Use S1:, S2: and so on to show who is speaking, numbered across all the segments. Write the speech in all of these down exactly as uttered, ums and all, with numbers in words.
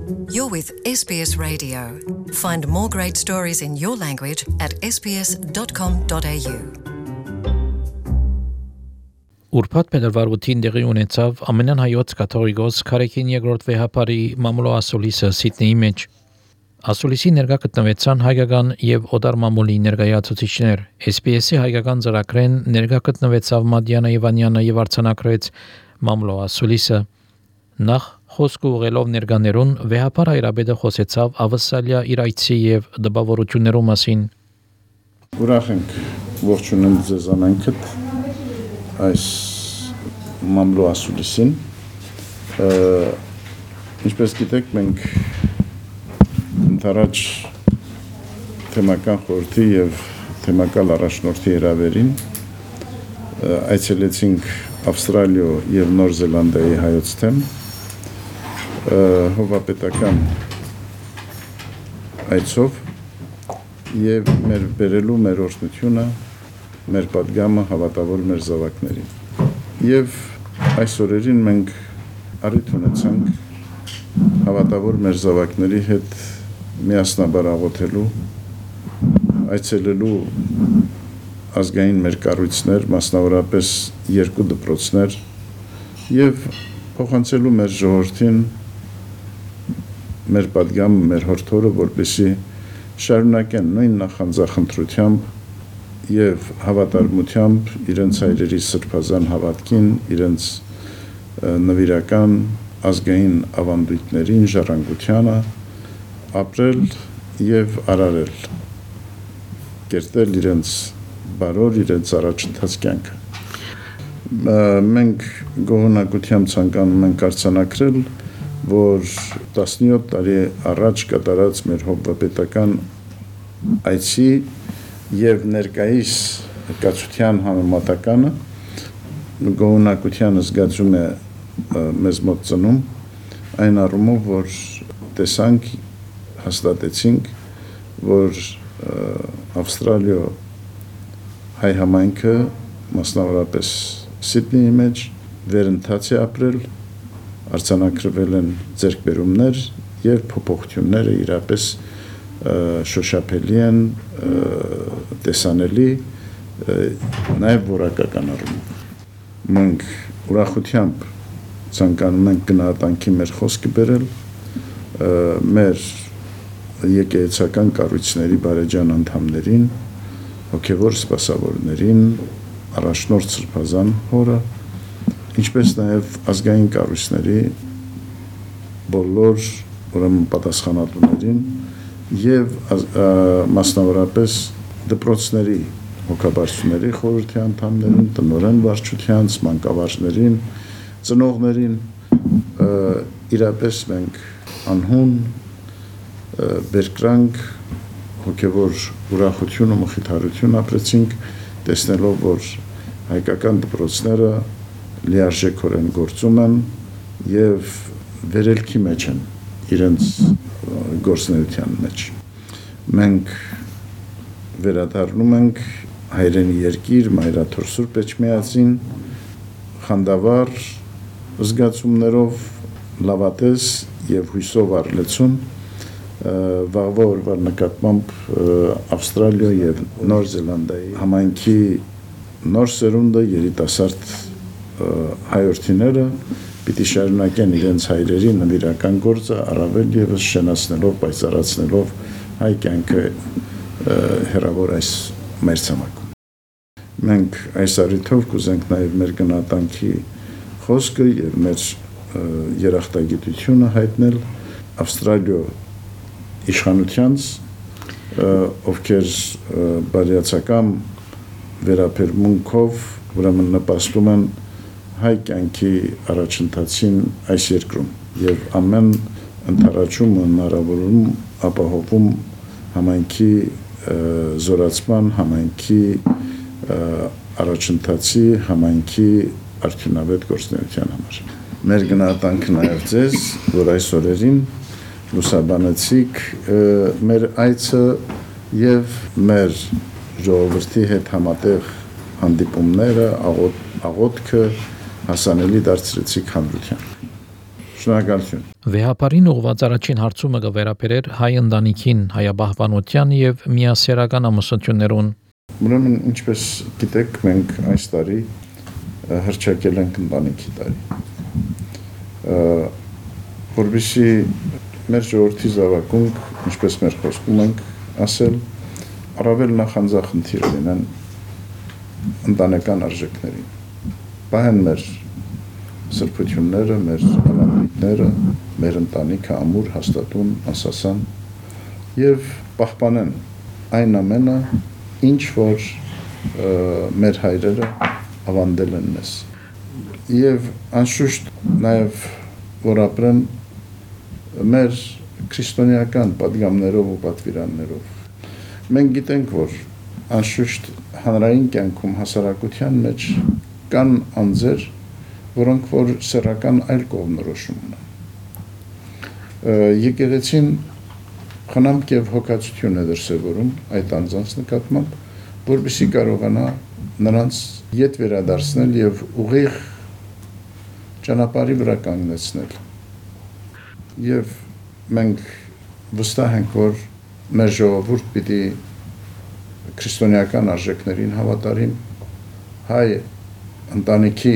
S1: You're with S B S Radio. Find more great stories in your language at s b s dot com dot a u.
S2: Ուրբաթ փետրվարին տեղի ունեցավ ամենան հայոց կաթողիկոս Քարեքին երկրորդ վեհապարի մամուլո ասուլիսը Սիդնեի մեջ։ Ասուլիսի ներկա գտնվեցան հայկական եւ օտար մամուլի ներկայացուցիչներ։ S B S-ի հայկական ծրագրեն ներկա գտնվեցավ Մադիանա Իվանյանը եւ արձանագրեց մամուլո ասուլիսը։ Նախ խոսք ուղղելով ներկաներուն վեհապար հայրաբեդը խոսեցավ ավսալիա իր այցի եւ դպավորություններու մասին։
S3: Ուրախ ենք ողջունել ձեզ ամենքդ այս մամլո ասուլիսին։ Ինչպես գիտեք, մենք ընդառաջ թեմական խորհրդի եւ թեմական առաջնորդի հրավերին այցելեցինք Ավստրալիա եւ Նոր Զելանդիայի հայոց թեմ հովապետական այցով եւ մեր բերելու մեր օրհնությունը, մեր պատգամը հավատավոր մեր զավակներին։ Եվ այս օրերին մենք առիթ ունեցանք հավատավոր մեր զավակների հետ միասնաբար աղոթելու, այցելելու ազգային մեր կառույցներ, մասնավորապես երկու դպրոցներ եւ փոխանցելու մեր ժողովրդին մեր պատգամը, մեր հորդորը, որպեսզի շարունակեն նույն նախանձախնդրությամբ եւ հավատարմությամբ իրենց հայրերի սրբազան հավատքին, իրենց նվիրական ազգային ավանդույթներին, ժառանգությանը ապրել եւ արարել, կերտել իրենց բարոր, իրենց առաջընթաց կյանքը։ Մենք գոհունակությամբ ցանկանում ենք արձանագրել, որ տասնյոթ տարի առաջ կատարած մեր հովվապետական այցի եւ ներկայիս կացության համեմատականը գոհունակության զգացում է մեզ մոտ ծնում, այն առումով, որ տեսանք, հաստատեցինք, որ Ավստրալիա հայ համայնքը մասնավորապես Սիդնեի մեջ վերընթաց է ապրել, արձանագրվել են ձեռքբերումներ եւ փոփոխությունները իրապես շոշափելի են, տեսանելի, նաեւ որակական առումով։ Մենք ուրախությամբ ցանկանում ենք գնահատանքի մեր խոսքը բերել մեր եկեղեցական կառույցների բարեջան անդամներին, հոգեվոր սպասավորներին, առաջնորդ սրբազան հորը, ինչպես նաև ազգային կառույցների բոլոր ուրեմն պատասխանատուներին եւ մասնավորապես դպրոցների հոգաբարձուների խորհրդի անդամներին, տնօրեն վարչության, մանկավարժներին, ծնողներին, իրապես մենք անհուն բերկրանք հոգեվոր ուրախություն ու մխիթարություն ապրեցինք, տեսնելով, որ հայկական դպրոցները լիարժեքորեն գործում են եւ վերելքի մեջ են իրենց գործունեության մեջ։ Մենք վերադառնում ենք հայրենի երկիր, մայրաթոր Սուրբ Էջմիածին, խանդավառ զգացումներով, լավատես եւ հույսով առլեցուն վաղվա օրվա նկատմամբ Ավստրալիա եւ Նոր Զելանդիայի համայնքի նոր սերունդը երիտասարդ հայրենիները պիտի շարունակեն իրենց հայրերի նվիրական գործը առավել եւս շնացնելով, պայծառացնելով հայ կյանքը հերավոր այս մերձամակում։ Մենք այս առիթով կուզենք նաեւ մեր գնահատանքի խոսքը եւ մեր երախտագիտությունը հայտնել Ավստրալիա իշխանությանց, ովքեր բարյացակամ վերաբերմունքով ուրեմն նպաստում են հայ կյանքի առաջընթացին այս երկրում եւ ամեն ընդառաջում ու հնարավորում ապահովում համայնքի զորացման, համայնքի առաջընթացի, համայնքի արդյունավետ գործունեության համար։ Մեր գնահատանքը նաեւ ձեզ, որ այս օրերին լուսաբանեցիք մեր այցը եւ մեր ժողովրդի հետ համատեղ հանդիպումները, աղոթքը հասանելի դարձրեցիք հանրության։ Շնորհակալություն։
S2: Վեհապարին ուղղված առաջին հարցումը կվերապերեր հայ ընտանիքին, հայաբահբանության եւ միասեռական ամուսնություններուն։
S3: Ուրեմն ինչպես գիտեք, մենք այս տարի հռչակել ենք ընտանիքի տարի։ Որովհետեւ մեր ժողովրդի զավակունք, ինչպես մեր խոսքում ենք ասել, առավել նախանձախնդիր լինեն ընտանեկան արժեքներին։ Պահեն մեր սրբությունները, մեր ավանդույթները, մեր ընտանիքը ամուր, հաստատուն, անսասան եւ պահպանեն այն ամենը, ինչ որ մեր հայրերը ավանդել են մեզ։ Եվ անշուշտ նաեւ որ ապրեն մեր քրիստոնեական պատգամներով ու պատվիրաններով։ Մենք գիտենք, որ անշուշտ հանրային կյանքում հասարակության մեջ կան անձեր, որոնք որ սեռական այլ կողմնորոշում ունեն։ Եկեղեցին խնամք եւ հոգացություն է դրսեւորում այդ անձանց նկատմամբ, որպեսզի կարողանա նրանց ետ վերադարձնել եւ ուղիղ ճանապարհի վրա կանգնեցնել։ Եվ մենք վստահ ենք, որ մեր ժողովուրդ պիտի քրիստոնեական արժեքներին հավատարիմ, հայ ընտանիքի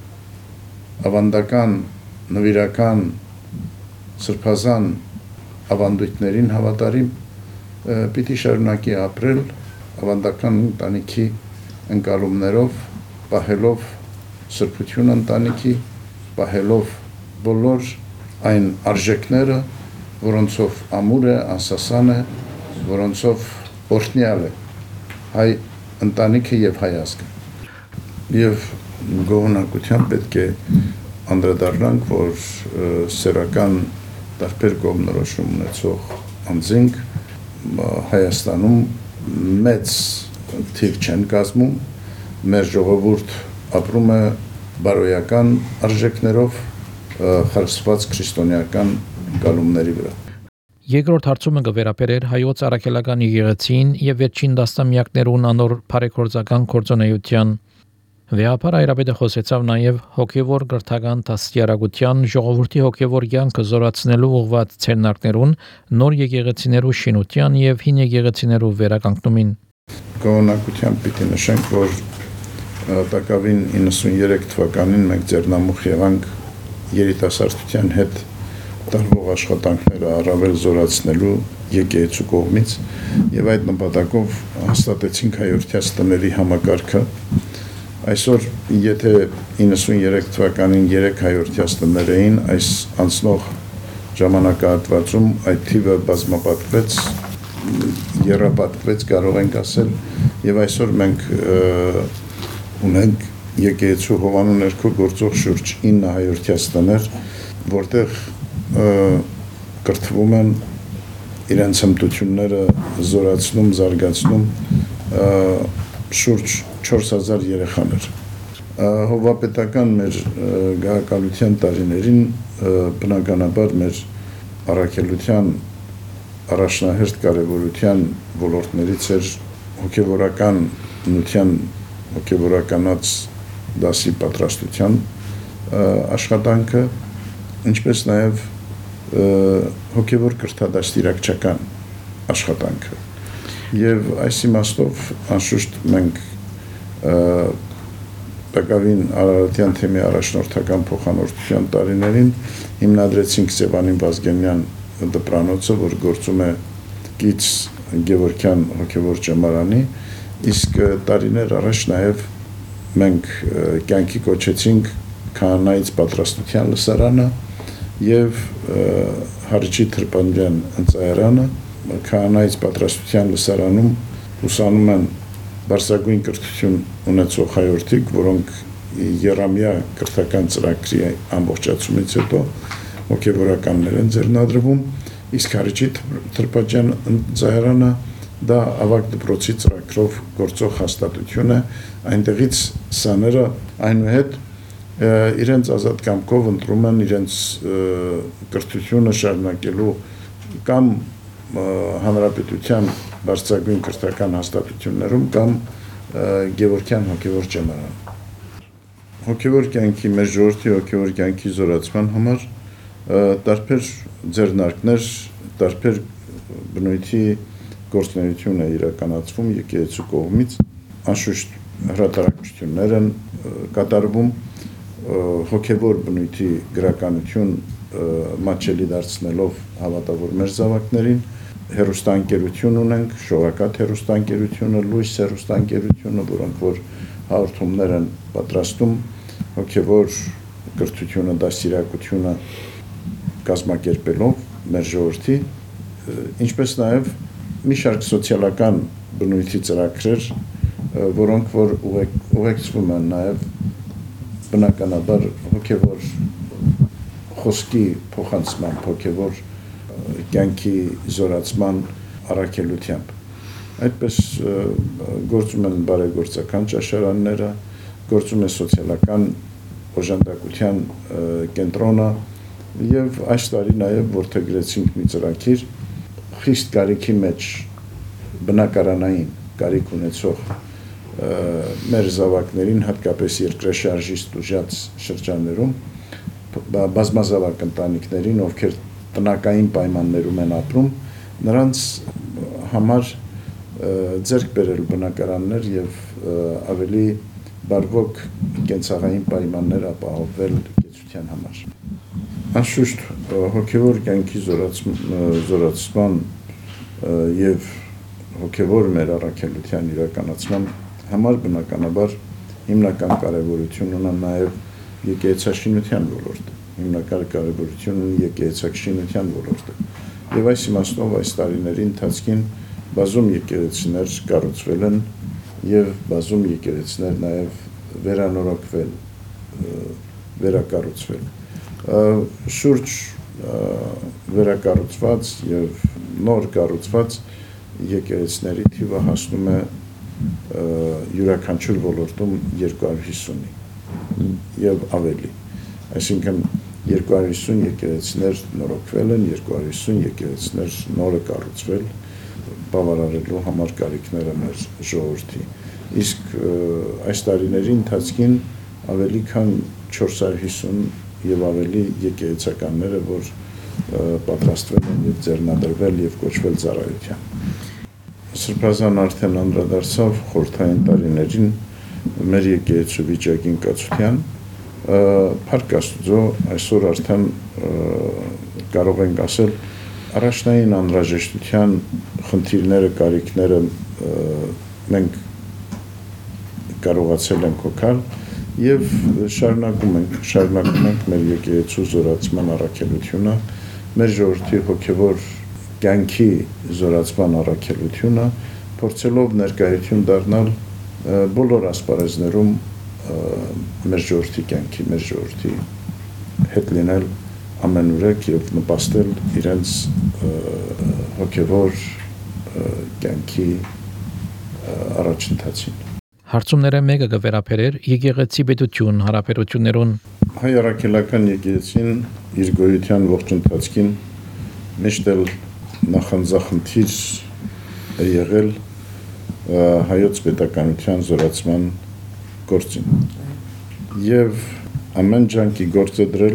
S3: ավանդական, նվիրական, սրբազան ավանդույթներին հավատարիմ պիտի շարունակի ապրել ավանդական ընտանիքի ընկալումներով, պահելով սրբություն ընտանիքի, պահելով բոլոր այն արժեքները, որոնցով ամուր է, անսասան է, որոնցով օրհնյալ է հայ ընտանիքը եւ հայ ազգը։ Եվ գոհունակությամբ պետք է անդրադառնանք, որ սեռական տարբեր կողմնորոշում ունեցող անձինք Հայաստանում մեծ թիվ չեն կազմում, մեր ժողովուրդ ապրում է բարոյական արժեքներով, խրսված քրիստոնեական գալումների վրա։
S2: Երկրորդ հարցումը կվերապերեր հայոց առաքելական եկեղեցին եւ վերջին տասնամյակներուն անոր բարեգործական գործունեության։ Վեհապար այրապետը խոսեցավ նաև հոգևոր գրթական դաստիարակության ժողովրդի հոգևոր կյանքը զորացնելու ուղղված ցերնակներուն, նոր եկեղեցիներու շինության եւ հին եկեղեցիներու վերականգնումին։
S3: Գոհունակությամբ պիտի նշենք, որ տակավին իննսուններեք թվականին մենք ձեռնամուխ եղանք երիտասարդության հետ տարվող աշխատանքները առավել զորացնելու եկեղեցու կողմից եւ այդ նպատակով հաստատեցինք հայրենիաց տների համակարգը։ Այսօր եթե իննսուններեք թվականին երեք հայրենիաց տներ էին, այս անցնող ժամանակահատվածում այդ թիվը բազմապատկվեց, երապատկվեց, կարող ենք ասել, եւ այսօր մենք ունենք եկեղեցու հովանու ներքո գործող շուրջ ինը հայրենիաց տներ, որտեղ կրթվում են իրենց հմտությունները զորացնում, զարգացնում շուրջ չորս հազար երեխաներ։ Հովվապետական մեր գահակալության տարիներին բնականաբար մեր առաքելության առաջնահերթ կարևորության ոլորտներից էր հոգևորական նության, հոգևորականաց դասի պատրաստության աշխատանքը, ինչպես նաև հոգևոր կրթադաստիարակչական աշխատանքը։ Եվ այս իմաստով անշուշտ մենք տակավին Արարատյան թեմի առաջնորդական փոխանորդության տարիներին հիմնադրեցինք Սևանին Վազգենյան դպրանոցը, որ գործում է Կից Գևորգյան հոգևոր ճեմարանի, իսկ տարիներ առաջ նաև մենք կյանքի կոչեցինք քահանայից պատրաստության լսարանը եւ Հարիճի Թրպանյան ընծայարանը, քահանայից պատրաստության լսարանում ուսանում են բարձրագույն կրթություն ունեցող հայրենիք, որոնք երամյա կրթական ծրագրի ամբողջացումից հետո հոգևորականներ են ձեռնադրվում, իսկ Հարիճի Թրպանյան ընծայարանը դա ավագ դպրոցի ծրագրով գործող հաստատություն է, այնտեղից սաները այնուհետ իրենց ազատ կամքով ընտրում են իրենց կրթությունը շարունակելու կամ հանրապետության բարձրագույն կրթական հաստատություններում կամ Գևորգյան հոգևոր ճեմարան։ Հոգևոր կյանքի, մեր ժողովրդի հոգևոր կյանքի զորացման համար տարբեր ձեռնարկներ, տարբեր բնույթի գործունեություն է իրականացվում եկեղեցու կողմից, անշուշտ հրատարակություններ են կատարվում, հոգևոր բնույթի գրականություն մատչելի դարձնելով հավատավոր մեր զավակներին, հեռուստաընկերություն ունենք, շողակաթ հեռուստաընկերությունը, լույս հեռուստաընկերությունը, որոնք որ հաղորդումներ են պատրաստում, հոգևոր կրթությունը, դաստիարակությունը կազմակերպելով մեր ժողովրդի, ինչպես նաև մի շարք սոցիալական բնույթի ծրագրեր, որոնք որ ուղեկցվում են նաև բնականաբար հոգևոր խոսքի փոխանցման, հոգևոր կյանքի զորացման առաքելությամբ։ Այդպես գործում են բարեգործական ճաշարանները, գործում է սոցիալական օժանդակության կենտրոնը եւ այս տարի նաեւ որդեգրեցինք մի ծրագիր խիստ կարիքի մեջ բնակարանային կարիք ունեցող մեր զավակներին, հատկապես երկրաշարժից տուժած շրջաններում, բազմազավակ ընտանիքներին, ովքեր տնակային պայմաններում են ապրում, նրանց համար ձեռք բերել բնակարաններ եւ ավելի բարվոք կենցաղային պայմաններ ապահովել գեցության համար։ Անշուշտ հոգևոր կյանքի զորացման եւ հոգևոր մեր առաքելության իրականացման համար բնականաբար հիմնական կարևորություն ունի նաեւ եկեղեցաշինության ոլորտը, հիմնական կարևորություն ունի եկեղեցաշինության ոլորտը։ Եվ այս իմաստով այս տարիների ընթացքին բազում եկեղեցիներ կառուցվել են եւ բազում եկեղեցիներ նաեւ վերանորոգվել, վերակառուցվել։ Շուրջ վերակառուցված եւ նոր կառուցված եկեղեցիների թիվը հասնում է յուրաքանչյուր ոլորտում երկու հարյուր հիսունի եւ ավելի։ Այսինքն երկու հարյուր հիսուն եկեղեցիներ նորոգվել են, երկու հարյուր հիսուն եկեղեցիներ նորը կառուցվել, բավարարելու համար կարիքները մեր ժողովրդի։ Իսկ այս տարիների ընթացքին ավելի քան չորս հարյուր հիսուն եւ ավելի եկեղեցականները, որ պատրաստվել են եւ ձեռնադրվել եւ կոչվել ծառայության։ Սրբազան արդեն անդրադարձավ խորհրդային տարիներին մեր եկեղեցու վիճակին կացության, Փառք Աստծո, այսօր արդեն կարող ենք ասել առաջնային անհրաժեշտության խնդիրները, կարիքները մենք կարողացել ենք հոգալ եւ շարունակում ենք, շարունակում ենք մեր եկեղեցու զորացման առաքելությունը, մեր ժողովրդի հոգևոր կյանքի զորացման առաքելությունը, փորձելով ներկայություն դառնալ բոլոր ասպարեզներում մեր ժողովրդի կյանքի, մեր ժողովրդի հետ լինել ամենուրեք եւ նպաստել իրենց հոգևոր կյանքի առաջընթացին։
S2: Հարցումները մեկը կվերապերեր եկեղեցի պետություն հարաբերություններուն։
S3: Հայ առաքելական եկեղեցին իր գոյության ողջ ընթացքին միշտ էլ նախանձախնդիր է եղել հայոց պետականության զորացման գործին եւ ամեն ջանքի գործ է դրել,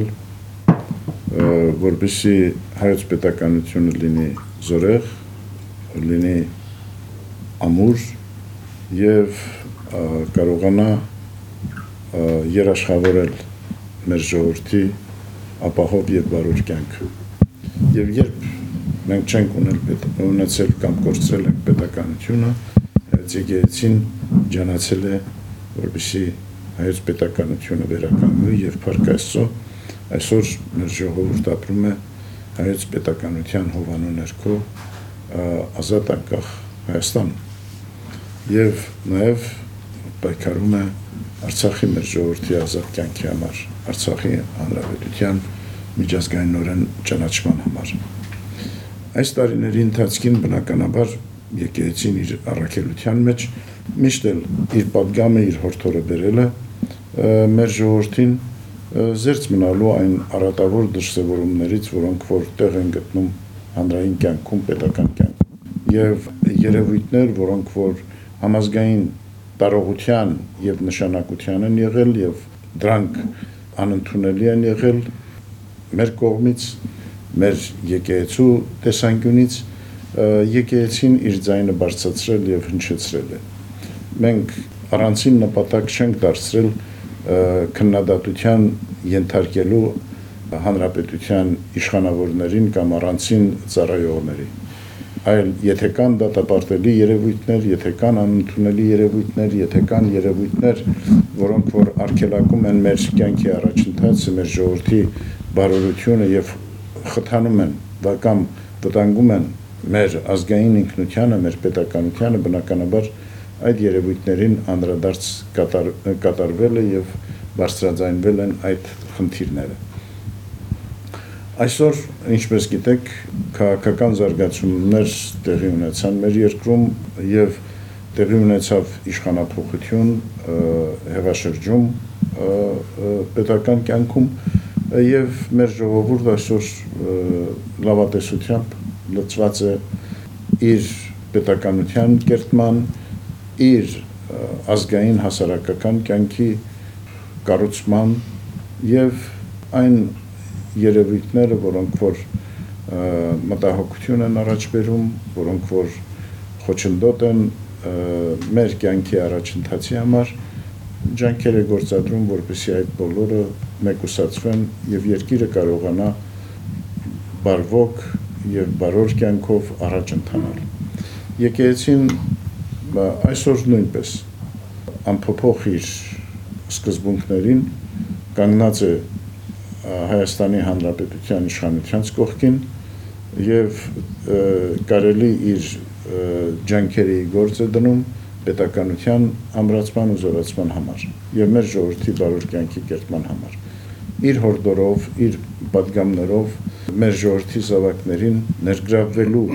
S3: որպեսզի հայոց պետականությունը լինի զորեղ, լինի ամուր եւ կարողանա երաշխավորել մեր ժողովրդի ապահով եւ բարոր կյանքը։ Եվ երբ մենք չենք ունեցել կամ կորցրել ենք պետականությունը, հայոց եկեղեցին ջանացել է, որպեսզի հայոց պետականությունը վերականգնվի եւ Փառք Աստծո, այսօր մեր ժողովուրդ ապրում է հայոց պետականության հովանու ներքո ազատ անկախ Հայաստանում եւ նաեւ պայքարում է Արցախի մեր ժողովրդի ազատ կյանքի համար, Արցախի հանրապետության միջազգայինորեն ճանաչման համար։ Այս տարիների ընթացքին բնականաբար եկեղեցին իր առաքելության մեջ միշտ էլ իր պատգամը, իր հորդորը բերել է մեր ժողովրդին զերծ մնալու այն առատավոր դրսևորումներից, որոնք որ տեղ են գտնում հանրային կյանքում, պետական կյանքում, եւ երևույթներ, որոնք որ համազգային տարողության եւ նշանակության են եղել եւ դրանք անընդունելի են եղել մեր կողմից, մեր եկեղեցու տեսանկյունից եկեղեցին իր ձայնը բարձրացրել եւ հնչեցրել է։ Մենք առանցին նպատակ չենք դարձրել քննադատության ենթարկելու հանրապետության իշխանավորներին կամ առանցին ծառայողների, այլ եթե կան դատապարտելի երևույթներ, եթե կան անընդունելի երևույթներ, եթե կան երևույթներ, որոնք որ արգելակում են մեր կյանքի առաջընթացը, մեր ժողովրդի բարօրությունը եւ խթանում են կամ վտանգում են մեր ազգային ինքնությանը, մեր պետականությանը, բնականաբար այդ երևույթներին անդրադարձ կատար, կատարվել է եւ բարձրաձայնվել են այդ խնդիրները։ Այսօր, ինչպես գիտեք, քաղաքական զարգացումներ տեղի ունեցան մեր երկրում եւ տեղի ունեցավ իշխանափոխություն հեղաշրջում պետական կյանքում եւ մեր ժողովուրդը այսօր լավատեսությամբ լծված է իր պետականության կերտման, իր ազգային հասարակական կյանքի կառուցման եւ այն երևույթները, որոնք որ մտահոգություն են առաջ բերում, որոնք որ խոչընդոտ են մեր կյանքի առաջընթացի համար, ջանքեր է գործադրում, որպեսզի այդ բոլորը մեկուսացվեն եւ երկիրը կարողանա բարվոք եւ բարոր կյանքով առաջ ընթանալ։ Եկեղեցին այսօր նույնպես անփոփոխ իր սկզբունքներին կանգնած է Հայաստանի Հանրապետության իշխանության կողքին եւ կարելի իր ջանքերի գործ է դնում պետականության ամրացման ու զորացման համար եւ մեր ժողովրդի բարոր կյանքի կերտման համար։ Իր հորդորով, իր պատգամներով մեր ժողովրդի զավակներին ներգրավվելու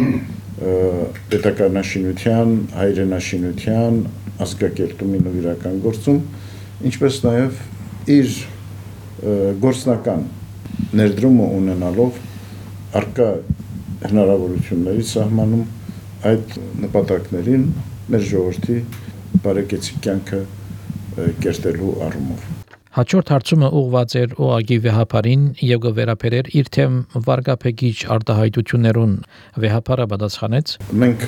S3: պետականաշինության, հայրենաշինության, ազգակերտումին ու իրական գործում, ինչպես նաեւ իր գործնական ներդրումը ունենալով արկա հնարավորությունների սահմանում այդ նպատակներին մեր ժողովրդի բարեկեցիկ կյանքը կերտելու առումով։
S2: Հաջորդ հարցումը ուղղված էր օղագի վեհապարին եւ կվերապերեր իր թեմ վարկապեգիչ արտահայտություններուն վեհապարը պատասխանեց.
S3: Մենք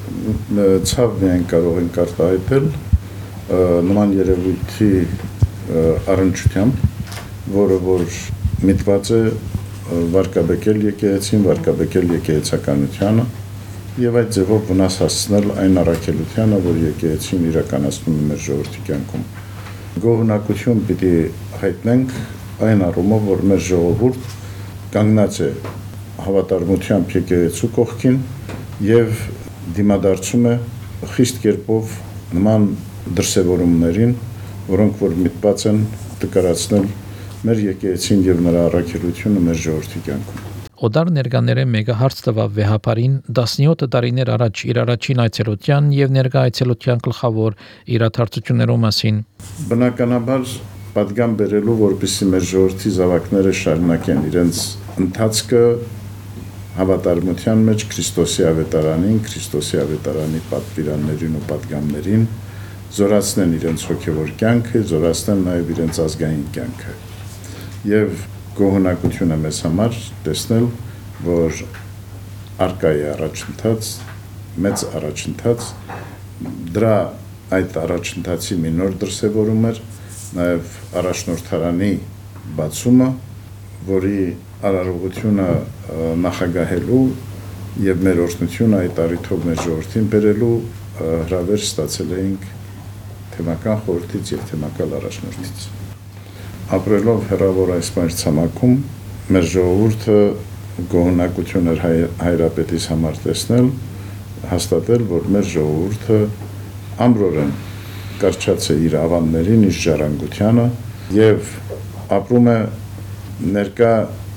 S3: ցավ միայն կարող ենք արտահայտել նման երևույթի առնչությամբ, որը որ միտված է վարկաբեկել եկեղեցին, վարկաբեկել եկեղեցականությանը եւ այդ ձևով վնաս հասցնել այն առաքելությանը, որ եկեղեցին իրականացնում է մեր ժողովրդի կյանքում։ Գոհունակություն պիտի հայտնենք այն առումով, որ մեր ժողովուրդ կանգնած է հավատարմությամբ եկեղեցու կողքին եւ դիմադարձում է խիստ կերպով նման դրսևորումներին, որոնք որ միտված են տկարացնել մեր եկեղեցին եւ նրա առաքելությունը մեր ժողովրդի կյանքում։
S2: Օդար ներկաները մեգա հարց տվավ վեհապարին տասնյոթ տարիներ առաջ իր առաջին այցելության եւ ներկա այցելության գլխավոր իրադարձություններով մասին։
S3: Բնականաբար պատգամ բերելու, որպեսզի մեր ժողովրդի զավակները շարունակեն իրենց ընթացքը հավատարմության մեջ Քրիստոսի ավետարանին, Քրիստոսի ավետարանի պատվիրաններին ու պատգամներին, զորացնեն իրենց հոգևոր կյանքը, զորացնեն նաեւ իրենց ազգային կյանքը։ Եվ գոհունակություն է մեզ համար տեսնել, որ արկա է առաջընթաց, մեծ առաջընթաց, դրա այդ առաջընթացի մի նոր դրսևորում էր նաև առաջնորդարանի բացումը, որի արարողությունը նախագահելու եւ մեր օրհնությունը այդ առիթով մեր ժողովրդին բերելու հրավեր ստացել էինք թեմական խորհրդից եւ թեմական առաջնորդից։ Ապրելով հեռավոր այս մայրցամաքում մեր ժողովուրդը գոհունակություն էր հայրապետիս համար տեսնել, հաստատել, որ մեր ժողովուրդը ամրորեն կարճած է իր ավաններին, իր ժառանգությանը եւ ապրում է ներկա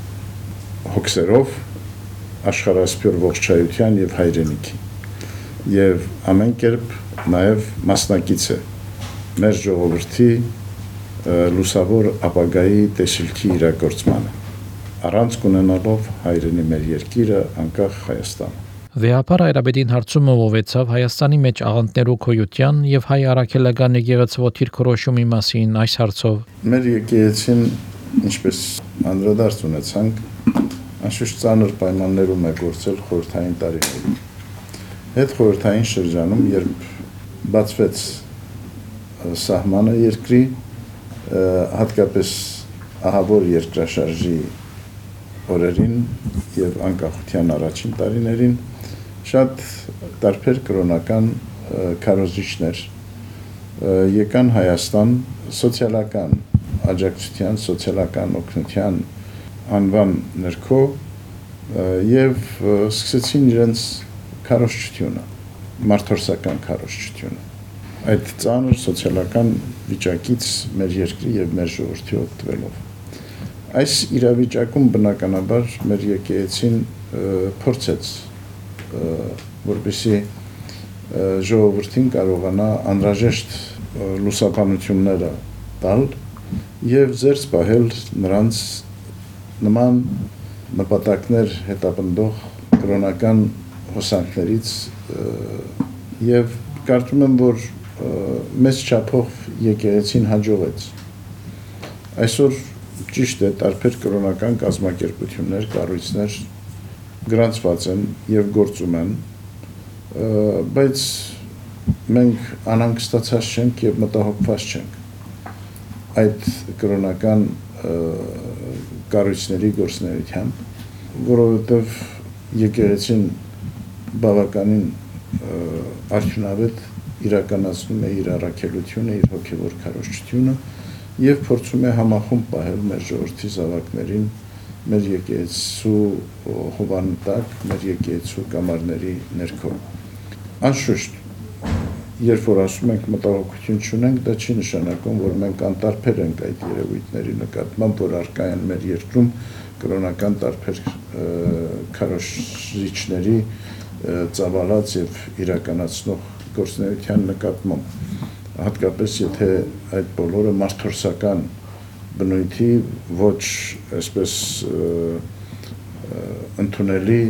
S3: հոգսերով աշխարհասփյուր ողջայության եւ հայրենիքի եւ ամեն կերպ նաեւ մասնակից է մեր ժողովրդի լուսավոր ապագայի տեսիլքի իրագործմանը առանց կունենալով հայրենի մեր երկիրը անկախ Հայաստանը։
S2: Վեհապար Հայրապետին հարցումը ուղղվեցավ Հայաստանի մեջ աղանդներու քոյության եւ հայ առաքելական եկեղեցու թիրքորոշումի մասին այս հարցով։
S3: Մեր եկեղեցին, ինչպես անդրադարձ ունեցանք, անշուշտ ծանր պայմաններում է գործել խորհրդային տարիներին։ Հետ խորհրդային շրջանում, երբ բացվեց սահմանը երկրի, հատկապես ահավոր երկրաշարժի օրերին եւ անկախության առաջին տարիներին, շատ տարբեր կրոնական քարոզիչներ եկան Հայաստան սոցիալական աջակցության, սոցիալական օգնության անվան ներքո եւ սկսեցին իրենց քարոզչությունը, մարդորսական քարոզչությունը։ Այդ ծանր սոցիալական վիճակից մեր երկրի եւ մեր ժողովրդի օգտվելով։ Այս իրավիճակում բնականաբար մեր եկեղեցին փորձեց, որպեսզի ժողովրդին կարողանա անհրաժեշտ լուսաբանությունները տալ եւ զերծ պահել նրանց նման նպատակներ հետապնդող կրոնական հոսանքներից եւ կարծում եմ, որ մեծ չափով եկեղեցին հաջողեց։ Այսօր ճիշտ է, տարբեր կրոնական կազմակերպություններ, կառույցներ գրանցված են եւ գործում են, բայց մենք անհանգստացած չենք եւ մտահոգված չենք այդ կրոնական կառույցների գործունեությամբ, որովհետեւ եկեղեցին բավականին արդյունավետ իրականացնում է իր առաքելությունը, իր հոգևոր քարոզչությունը եւ փորձում է համախումբ պահել մեր ժողովրդի զավակներին, մեր եկեղեցու հովանու տակ, մեր եկեղեցու կամարների ներքո։ Անշուշտ, երբ որ ասում ենք մտահոգություն չունենք, դա չի նշանակում, որ մենք անտարբեր ենք այդ երևույթների նկատմամբ, որ առկա են մեր երկրում կրոնական տարբեր քարոզիչների ծավալած եւ իրականացնող գործունեության նկատմամբ, հատկապես եթե այդ բոլորը մարդորսական բնույթի ոչ այսպես ընդունելի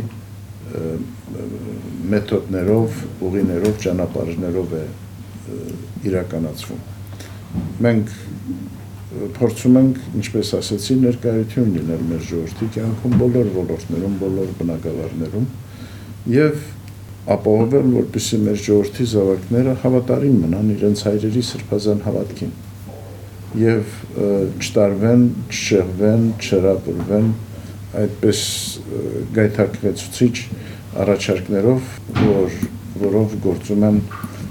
S3: մեթոդներով, ուղիներով, ճանապարհներով է իրականացվում։ Մենք փորձում ենք, ինչպես ասեցի, ներկայություն լինել մեր ժողովրդի կյանքում բոլոր ոլորտներում, բոլոր բնակավարներում եւ ապահովել, որպեսզի մեր ժողովրդի զավակները հավատարիմ մնան իրենց հայրերի սրբազան հավատքին եւ չտարվեն, չշեղվեն, չհրապուրվեն այդպես գայթակղեցուցիչ առաջարկներով, որ որով գործում են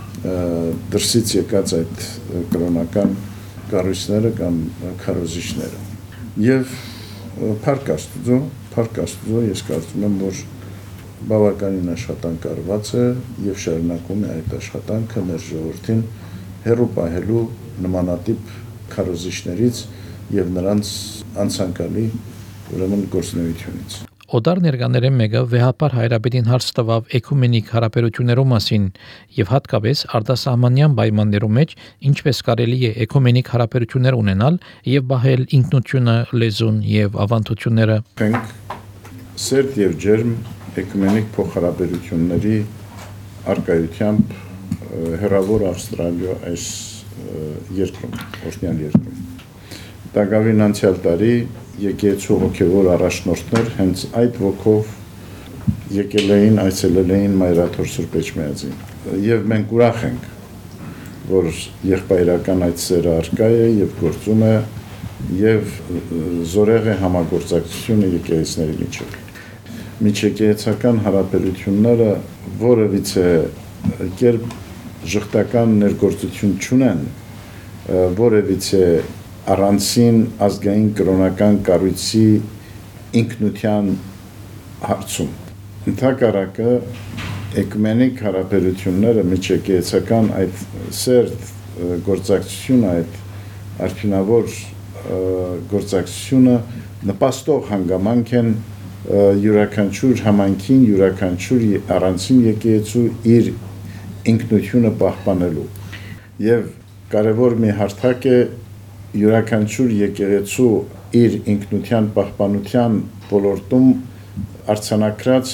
S3: դրսից եկած այդ կրոնական կառույցները կամ քարոզիչները։ Եվ փառք Աստծո, փառք Աստծո, ես կարծում եմ, որ բավականին աշխատանք արված է եւ շարունակում է այդ աշխատանքը մեր ժողովրդին հեռու պահելու նմանատիպ քարոզիչներից եւ նրանց անցանկալի ուրեմն գործունեությունից։
S2: Օդար ներկաներեն մեկը վեհապար հայրապետին հարց տվավ էկումենիկ հարաբերություններու մասին եւ հատկապես արտասահմանյան պայմաններու մեջ ինչպես կարելի է էկումենիկ հարաբերություններ ունենալ եւ բահել ինքնությունը, լեզուն եւ ավանդությունները։
S3: Մենք սերտ եւ ջերմ էկումենիկ փոխհարաբերությունների արկայությամբ հեռավոր Ավստրալիա այս երկրում, Օշնյան երկրում։ Տագավին անցյալ տարի եկեղեցու հոգևոր առաջնորդներ հենց այդ ոգով եկել էին, այցելել էին Մայրաթոր Սուրբ Էջմիածին։ Եվ մենք ուրախ ենք, որ եղբայրական այդ սերը առկա է եւ գործում է եւ զորեղ է համագործակցությունը եկեղեցիների միջեւ։ Միջեկեղեցական հարաբերությունները որևիցե կերպ ժխտական ներգործություն չունեն, որևիցե առանցին ազգային կրոնական կառույցի ինքնության հարցում։ Ընդհակառակը էկումենիկ հարաբերությունները միջեկեղեցական այդ սերտ գործակցությունը, այդ արդյունավոր գործակցությունը նպաստող հանգամանք են յուրաքանչյուր համայնքին, յուրաքանչյուր առանցին եկեղեցու իր ինքնությունը պահպանելու։ Եվ կարևոր մի հարթակ է յուրաքանչյուր եկեղեցու իր ինքնության պահպանության ոլորտում արձանագրած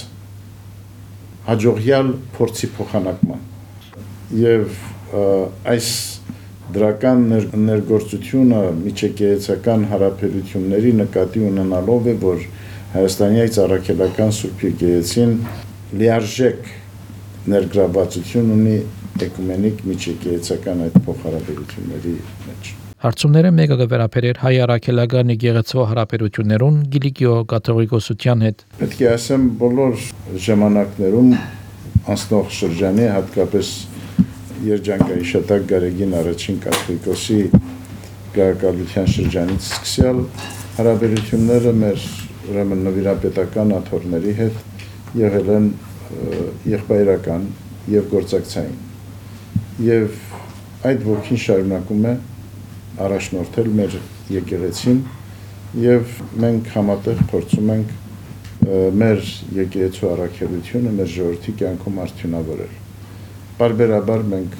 S3: հաջողյալ փորձի փոխանակման։ Եվ այս դրական ներ, ներգործությունը միջեկեղեցական հարաբերությունների նկատի ունենալով է, որ Հայաստանի Առաքելական Սուրբ Եկեղեցին լիարժեք ներգրավվածություն ունի էկումենիկ միջեկեղեցական այդ փոխհարաբերությունների մեջ։
S2: Հարցումները մեկը կվերապերեր հայ առաքելական եկեղեցու հարաբերություններուն Գիլիկիո կաթողիկոսության հետ։
S3: Պետք է ասեմ, բոլոր ժամանակներում անցնող շրջանի, հատկապես երջանկայի շտակ Գարեգին առաջին կաթողիկոսի գահակալության շրջանից սկսյալ հարաբերությունները մեր ուրեմն նվիրապետական աթոռների հետ եղել են եղբայրական եւ գործակցային։ Եվ այդ ոգին շարունակում է առաջնորդել մեր եկեղեցին եւ մենք համատեղ փորձում ենք մեր եկեղեցու առաքելությունը մեր ժողովրդի կյանքում արդյունավորել։ Բարբերաբար մենք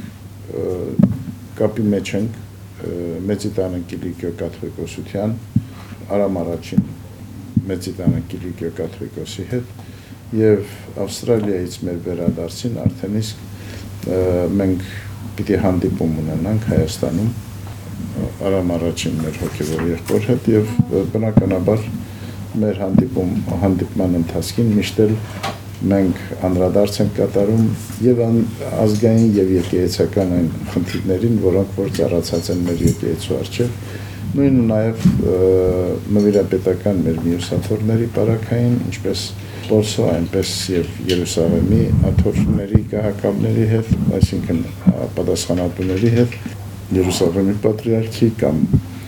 S3: կապի մեջ ենք Մեծիտան Կիլիկիո կաթողիկոսության Արամ առաջին Մեծիտան Կիլիկիո կաթողիկոսի հետ եւ Ավստրալիայից մեր վերադարձին արդեն իսկ մենք պիտի հանդիպում ունենանք Հայաստանում Արամ առաջին մեր հոգևոր եղբոր հետ եւ բնականաբար մեր հանդիպում հանդիպման ընթացքին միշտ էլ մենք անդրադարձ ենք կատարում եւ ազգային եւ եկեղեցական այն խնդիրներին, որոնք որ ծառացած են մեր եկեղեցու առջեւ, նույնը նաեւ նվիրապետական մեր մյուս աթոռների բարակային, ինչպես Պոլսո, այնպես եւ Երուսաղեմի աթոռների գահակալների հետ, այսինքն պատասխանատուների հետ, Երուսաղեմի պատրիարքի կամ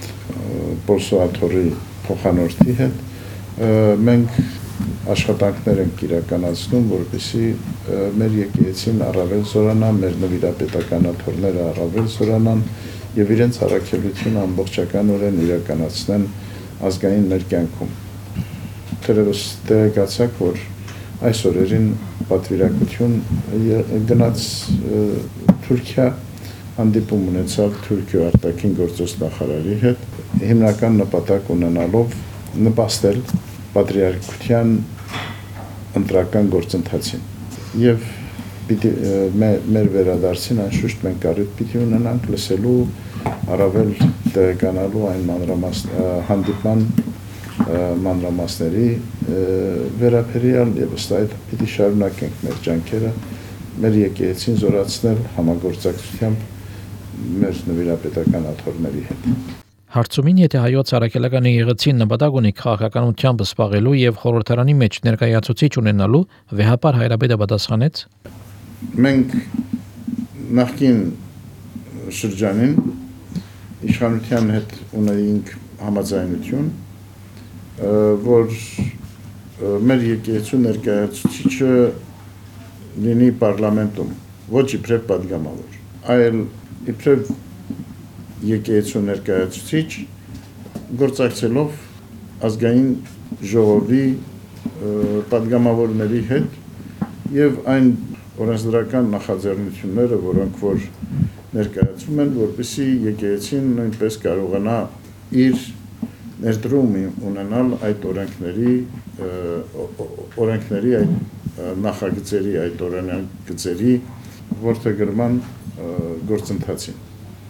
S3: Պոլսո աթոռի փոխանորդի հետ մենք աշխատանքներ ենք իրականացնում, որպեսզի մեր եկեղեցին առավել զորանա, մեր նվիրապետական աթոռները առավել զորանան եւ իրենց առաքելությունը ամբողջականորեն իրականացնեն ազգային մեր կյանքում։ Թերևս տեղեկացաք, որ այս օրերին պատվիրակություն գնաց Թուրքիա, հանդիպում ունեցավ Թուրքիո արտաքին գործոս նախարարի հետ, հիմնական նպատակ ունենալով նպաստել պատրիարքության ընտրական գործընթացին։ Եվ պիտի մեր վերադարձին անշուշտ մենք կարիք պիտի ունենանք լսելու առավել տեղեկանալու այն մանրամաս հանդիպման մանրամասների վերաբերյալ եւ ըստ այդ պիտի շարունակենք մեր ջանքերը մեր եկեղեցին զորացնել համագործակցությամբ մեր նվիրապետական աթոռների հետ։
S2: Հարցումին եթե հայոց առաքելական եկեղեցին նպատակ ունի քաղաքականությամբ սպաղելու եւ խորհրդարանի մեջ ներկայացուցիչ ունենալու, վեհապար հայրապետը պատասխանեց.
S3: Մենք նախկին շրջանին իշխանության հետ ունեինք համաձայնություն, որ մեր եկեղեցու ներկայացուցիչը լինի պարլամենտում, ոչ իբրև պատգամավոր, այլ իբրև եկեղեցու ներկայացուցիչ գործակցելով ազգային ժողովի պատգամավորների հետ եւ այն օրենսդրական նախաձեռնությունները, որոնք որ ներկայացվում են, որպեսզի եկեղեցին նույնպես կարողանա իր ներդրում ունենալ այդ օրենքների օրենքների այդ նախագծերի այդ օրենագծերի որդեգրման գործընթացին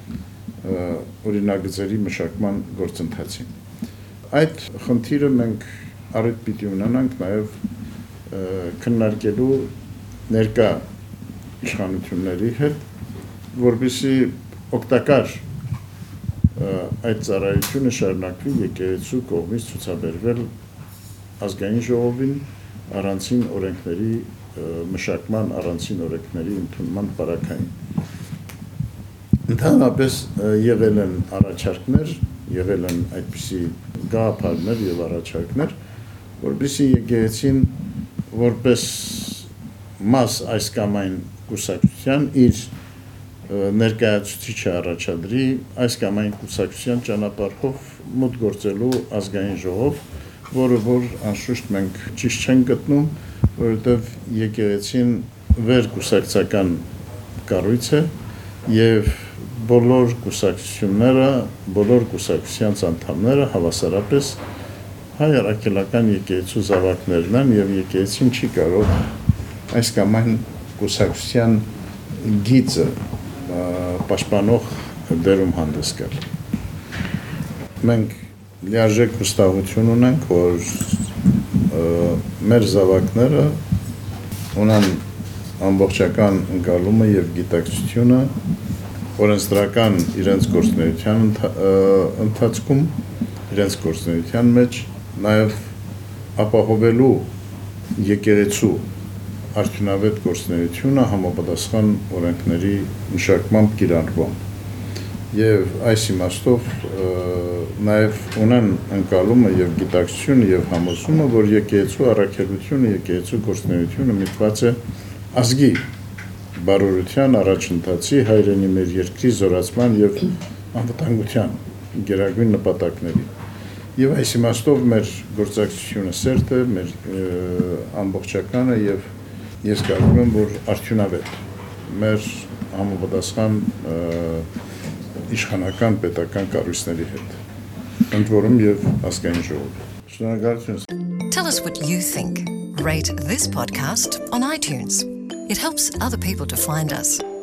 S3: օրինագծերի մշակման գործընթացին այդ խնդիրը մենք առիթ պիտի ունենանք նաև քննարկելու ներկա իշխանությունների հետ որպեսզի օգտակար այդ ծառայությունը շարունակվի եկեղեցու կողմից ցուցաբերվել ազգային ժողովին առանցին օրենքների մշակման առանցին օրենքների ընդունման պարագային։ Ընդհանրապես եղել են առաջարկներ, եղել են այդպիսի գաղափարներ եւ առաջարկներ, որպեսզի եկեղեցին որպես մաս այս կամ այն կուսակցության իր ներկայացուցիչը առաջադրի այս կամ այն կուսակցության ճանապարհով մոտ գործելու ազգային ժողով, որը որ անշուշտ մենք ճիշտ չենք գտնում, որովհետև եկեղեցին վերկուսակցական կառույց է եւ բոլոր կուսակցությունները, բոլոր կուսակցության անդամները հավասարապես հայ առաքելական եկեղեցու զավակներն են եւ եկեղեցին չի կարող այս կամ այն կուսակցության գիծը պաշտպանող դերում հանդես գալ։ Մենք լիարժեք վստահություն ունենք, որ մեր զավակները ունեն ամբողջական ընկալումը եւ գիտակցությունը օրենսդրական իրենց գործունեության ընթացքում, իրենց գործունեության մեջ նաեւ ապահովելու եկեղեցու արդյունավետ գործունեությունը համապատասխան օրենքների մշակմամբ կիրառմամբ։ Եվ այս իմաստով նաև ունեն ընկալումը եւ գիտակցությունը եւ համոզումը, որ եկեղեցու առաքելությունը, եկեղեցու գործունեությունը միտված է ազգի բարօրության առաջընթացի, հայրենի մեր երկրի զորացման եւ անվտանգության գերագույն նպատակների։ Եվ այս իմաստով մեր գործակցությունը սերտ է, մեր ամբողջականը եւ ես կարծում եմ, որ արդյունավետ մեր համապատասխան իշխանական պետական կառույցների հետ, ընդ որում եւ ազգային ժողովի։ Շնորհակալություն։
S1: Tell us what you think. Rate this podcast on iTunes. It helps other people to find us.